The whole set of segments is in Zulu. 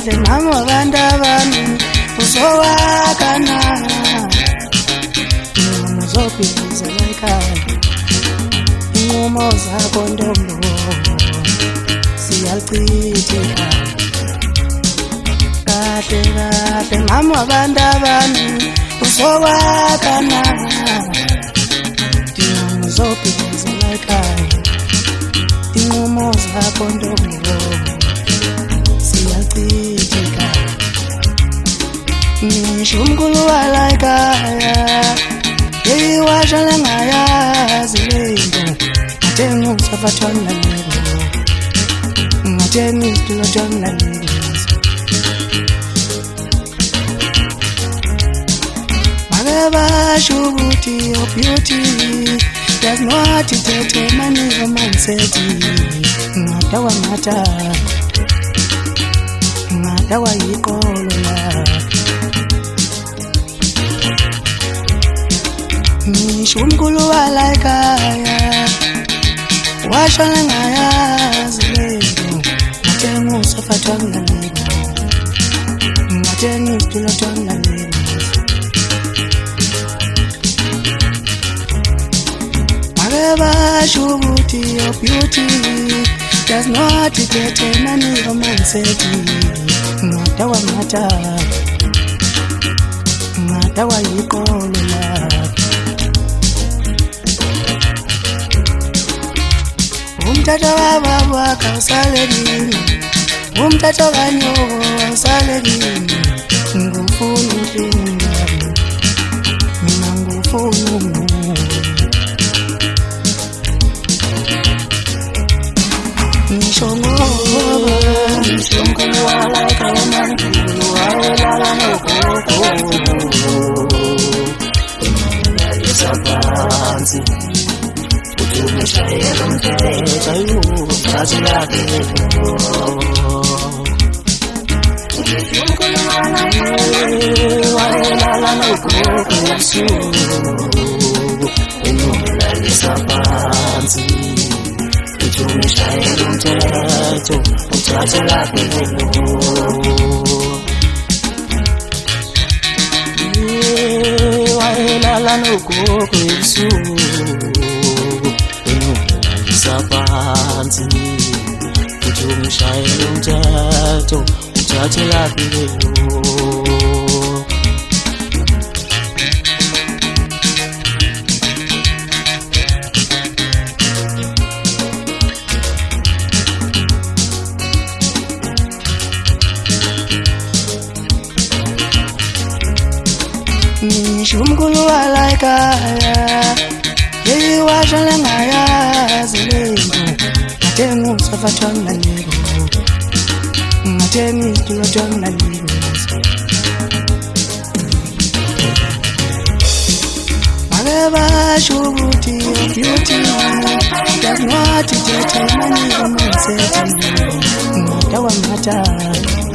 kahle mama wabantu abami uzowakana uzobhizela ekhaya inqumo zakho ntombo siyalichitha kahle kahle mama wabantu abami uzowakana uzobhizela ekhaya inqumo zakho ntombo siyachitheka ngisho umkhulu wala ekhaya eyiwashala ngayazi lento ngathenga usafathwana lelo ngathenga isitulotshwana lelo make basho ukuthi your beauty does not determine your mindset ngadawa ngathanda ngadawa yiqolo la ngisho umkhulu wala ekhaya washona ngayazi lento ngathenga usafathwana lelo ngathenga isitulotshwana lelo make basho ukuthi your beauty does not determine your mindset ngadawa ngathanda ngadawa yiqolo la umthatha wababa kawusalekini umthatha kanyoko awusalekini ngufuna uhlingami mina ngufuna ngisho ngoba ngisho mkhulu wala ekhaya mkhulu wawelala nogogo umayalisa phansi umshayelo mthetho uthathe lakhe ngifuna wala nogogo ebusuku umayalisa phansi umshayelo mthetho uthathe lakhe wayelala nogogo ebusuku phansi uthi umshayelo umthetho uthathe lakhe ngisho umkhulu wala ekhaya eyiwashala ngayazi lento ngathenga usafathwana lelo ngathenga isitulotshwana lelo make basho ukuthi your beauty does not determine your mindset ngadawa ngathanda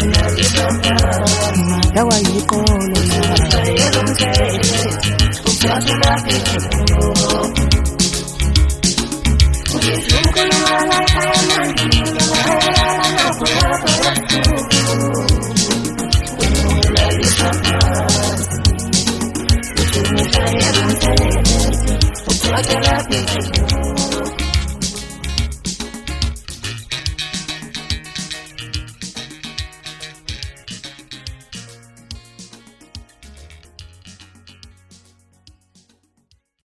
ngadawa yiqolo la